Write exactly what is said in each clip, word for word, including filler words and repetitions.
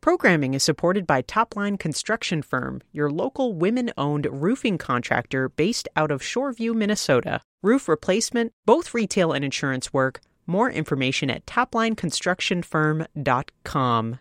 Programming is supported by Topline Construction Firm, your local women-owned roofing contractor based out of Shoreview, Minnesota. Roof replacement, both retail and insurance work. More information at topline construction firm dot com.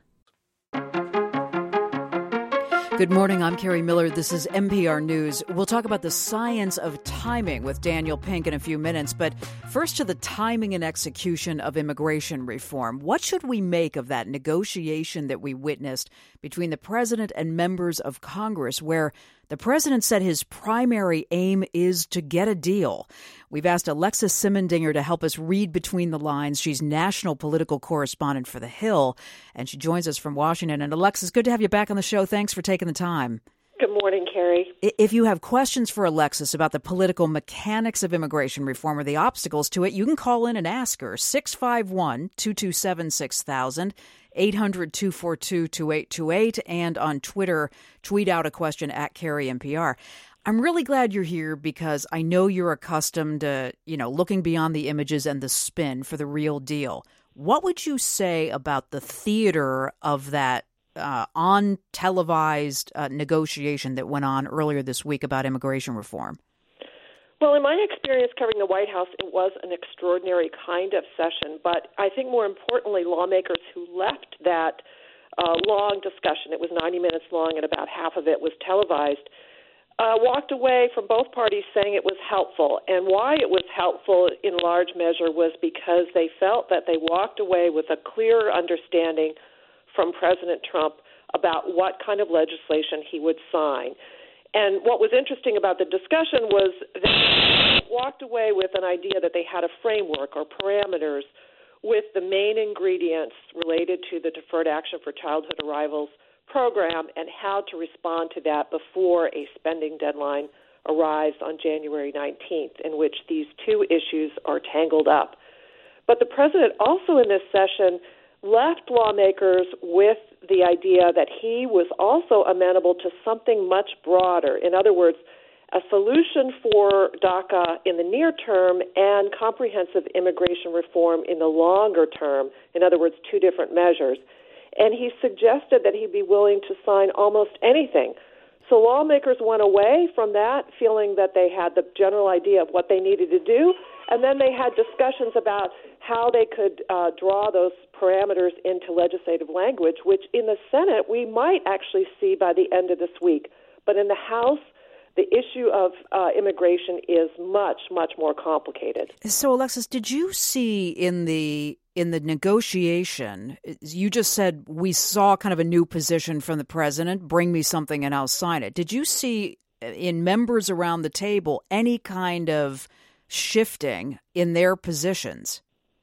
Good morning, I'm Carrie Miller. This is N P R News. We'll talk about the science of timing with Daniel Pink in a few minutes, but first to the timing and execution of immigration reform. What should we make of that negotiation that we witnessed between the president and members of Congress, where the president said his primary aim is to get a deal? We've asked Alexis Simendinger to help us read between the lines. She's national political correspondent for The Hill, and she joins us from Washington. And Alexis, good to have you back on the show. Thanks for taking the time. Good morning, Carrie. If you have questions for Alexis about the political mechanics of immigration reform or the obstacles to it, you can call in and ask her. six five one, two two seven, six thousand, eight hundred, two four two, two eight two eight, and on Twitter, tweet out a question at Carrie N P R. I'm really glad you're here because I know you're accustomed to, you know, looking beyond the images and the spin for the real deal. What would you say about the theater of that uh, on-televised uh, negotiation that went on earlier this week about immigration reform? Well, in my experience covering the White House, it was an extraordinary kind of session. But I think more importantly, lawmakers who left that uh, long discussion, it was ninety minutes long and about half of it was televised, uh, walked away from both parties saying it was helpful. And why it was helpful in large measure was because they felt that they walked away with a clear understanding from President Trump about what kind of legislation he would sign. And what was interesting about the discussion was they walked away with an idea that they had a framework or parameters with the main ingredients related to the Deferred Action for Childhood Arrivals program and how to respond to that before a spending deadline arrives on January nineteenth, in which these two issues are tangled up. But the president also in this session left lawmakers with the idea that he was also amenable to something much broader. In other words, a solution for DACA in the near term and comprehensive immigration reform in the longer term. In other words, two different measures. And he suggested that he'd be willing to sign almost anything. So lawmakers went away from that feeling that they had the general idea of what they needed to do, and then they had discussions about how they could uh, draw those parameters into legislative language, which in the Senate we might actually see by the end of this week. But in the House, the issue of uh, immigration is much, much more complicated. So, Alexis, did you see in the in the negotiation, you just said we saw kind of a new position from the president, bring me something and I'll sign it. Did you see in members around the table any kind of shifting in their positions?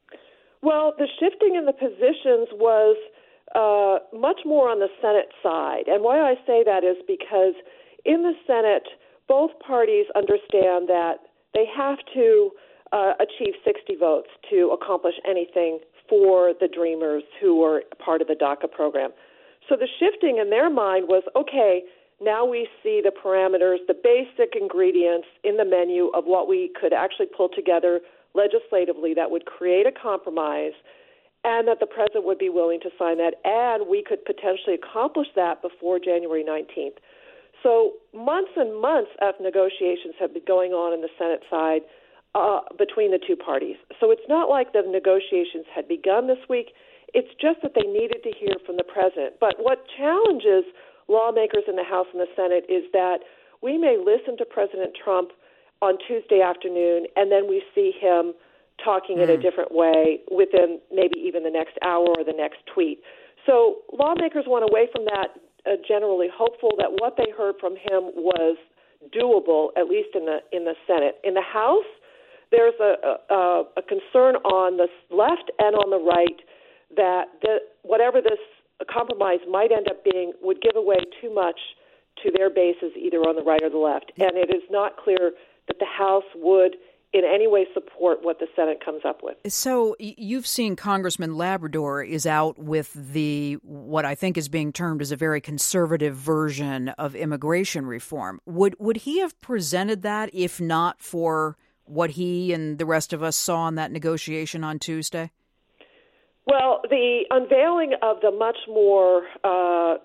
Well, the shifting in the positions was uh, much more on the Senate side. And why I say that is because in the Senate, both parties understand that they have to uh, achieve sixty votes to accomplish anything for the Dreamers who are part of the DACA program. So the shifting in their mind was, okay, now we see the parameters, the basic ingredients in the menu of what we could actually pull together legislatively that would create a compromise, and that the president would be willing to sign that, and we could potentially accomplish that before January nineteenth. So months and months of negotiations have been going on in the Senate side uh, between the two parties. So it's not like the negotiations had begun this week. It's just that they needed to hear from the president. But what challenges lawmakers in the House and the Senate is that we may listen to President Trump on Tuesday afternoon, and then we see him talking mm. in a different way within maybe even the next hour or the next tweet. So lawmakers went away from that uh, generally hopeful that what they heard from him was doable, at least in the in the Senate. In the House, there's a, a, a concern on the left and on the right that the, whatever this compromise might end up being would give away too much to their bases, either on the right or the left. And it is not clear that the House would in any way support what the Senate comes up with. So you've seen Congressman Labrador is out with the what I think is being termed as a very conservative version of immigration reform. Would would he have presented that if not for what he and the rest of us saw in that negotiation on Tuesday? Well, the unveiling of the much more uh,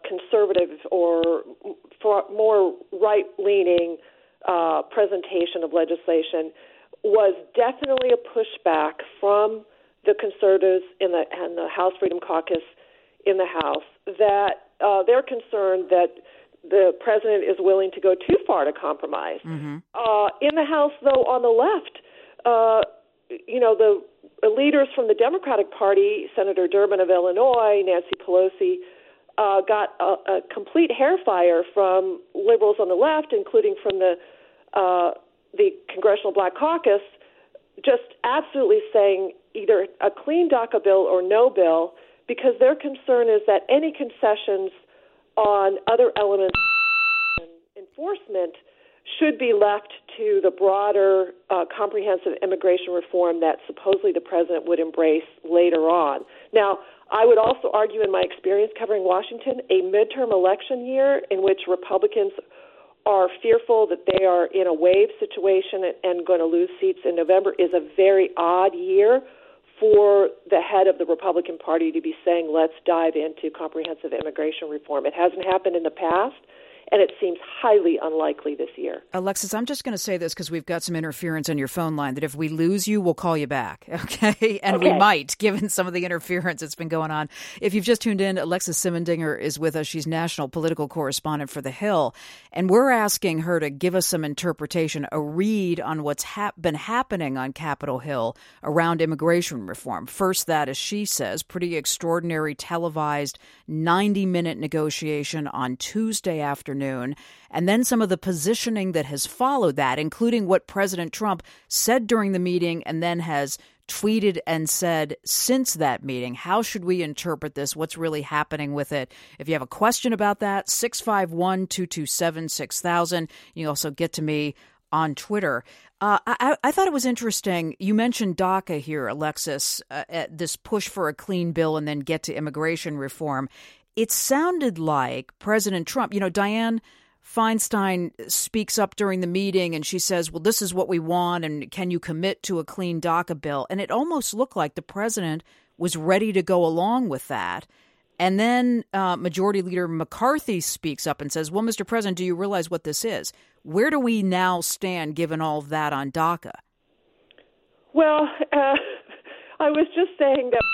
conservative or far more right-leaning uh, presentation of legislation was definitely a pushback from the conservatives in the and the House Freedom Caucus in the House, that uh, they're concerned that the president is willing to go too far to compromise. Mm-hmm. Uh, in the House, though, on the left, uh, you know, the leaders from the Democratic Party, Senator Durbin of Illinois, Nancy Pelosi, uh, got a, a complete hairfire from liberals on the left, including from the uh, the Congressional Black Caucus, just absolutely saying either a clean DACA bill or no bill, because their concern is that any concessions on other elements of enforcement should be left to the broader uh, comprehensive immigration reform that supposedly the president would embrace later on. Now, I would also argue, in my experience covering Washington, a midterm election year in which Republicans are fearful that they are in a wave situation and, and going to lose seats in November is a very odd year for the head of the Republican Party to be saying, let's dive into comprehensive immigration reform. It hasn't happened in the past, and it seems highly unlikely this year. Alexis, I'm just going to say this because we've got some interference on your phone line, that if we lose you, we'll call you back, okay? And okay. We might, given some of the interference that's been going on. If you've just tuned in, Alexis Simendinger is with us. She's national political correspondent for The Hill, and we're asking her to give us some interpretation, a read on what's hap- been happening on Capitol Hill around immigration reform. First, that, as she says, pretty extraordinary televised ninety-minute negotiation on Tuesday afternoon. And then some of the positioning that has followed that, including what President Trump said during the meeting and then has tweeted and said since that meeting. How should we interpret this? What's really happening with it? If you have a question about that, six five one, two two seven, six thousand. You can also get to me on Twitter. Uh, I, I thought it was interesting. You mentioned DACA here, Alexis, uh, this push for a clean bill and then get to immigration reform. It sounded like President Trump, you know, Dianne Feinstein speaks up during the meeting and she says, well, this is what we want, and can you commit to a clean DACA bill? And it almost looked like the president was ready to go along with that. And then uh, Majority Leader McCarthy speaks up and says, well, Mister President, do you realize what this is? Where do we now stand given all of that on DACA? Well, uh, I was just saying that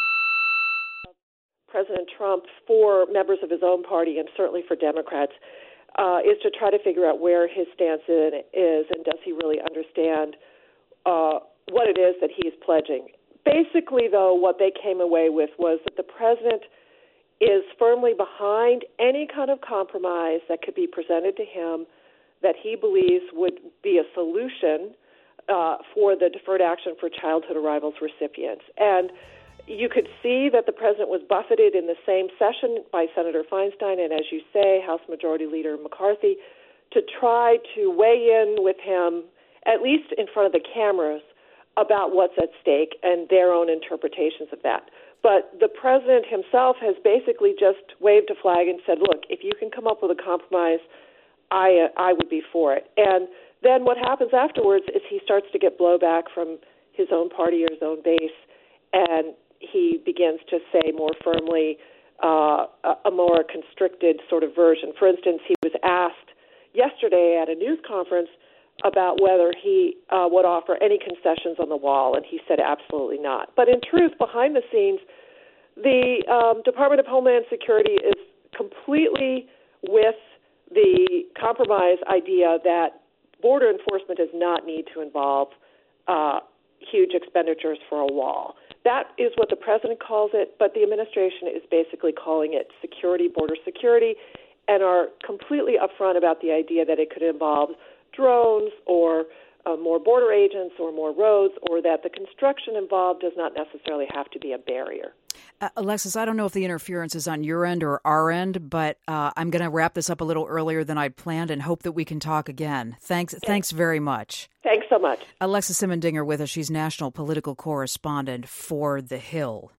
President Trump, for members of his own party and certainly for Democrats, uh, is to try to figure out where his stance is and does he really understand uh, what it is that he's pledging. Basically, though, what they came away with was that the president is firmly behind any kind of compromise that could be presented to him that he believes would be a solution uh, for the Deferred Action for Childhood Arrivals recipients. And you could see that the president was buffeted in the same session by Senator Feinstein and, as you say, House Majority Leader McCarthy, to try to weigh in with him, at least in front of the cameras, about what's at stake and their own interpretations of that. But the president himself has basically just waved a flag and said, look, if you can come up with a compromise, I, uh, I would be for it. And then what happens afterwards is he starts to get blowback from his own party or his own base, and he begins to say more firmly uh, a, a more constricted sort of version. For instance, he was asked yesterday at a news conference about whether he uh, would offer any concessions on the wall, and he said absolutely not. But in truth, behind the scenes, the um, Department of Homeland Security is completely with the compromise idea that border enforcement does not need to involve uh, huge expenditures for a wall. That is what the president calls it, but the administration is basically calling it security, border security, and are completely upfront about the idea that it could involve drones or uh, more border agents or more roads, or that the construction involved does not necessarily have to be a barrier. Uh, Alexis, I don't know if the interference is on your end or our end, but uh, I'm going to wrap this up a little earlier than I'd planned and hope that we can talk again. Thanks, okay. Thanks very much. Thanks so much. Alexis Simendinger with us. She's national political correspondent for The Hill.